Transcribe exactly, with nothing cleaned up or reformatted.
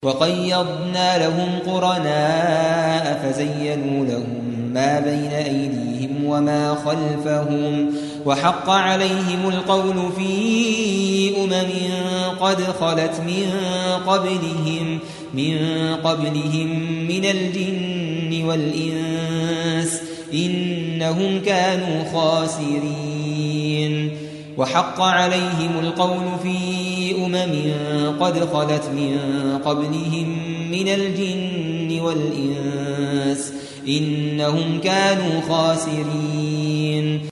وقيضنا لهم قرناء فزينوا لهم ما بين أيديهم وما خلفهم وحق عليهم القول في أمم قد خلت من قبلهم من قبلهم من الجن والإنس إنهم كانوا خاسرين وحق عليهم القول في أمم قد خلت من قبلهم من الجن والإنس إنهم كانوا خاسرين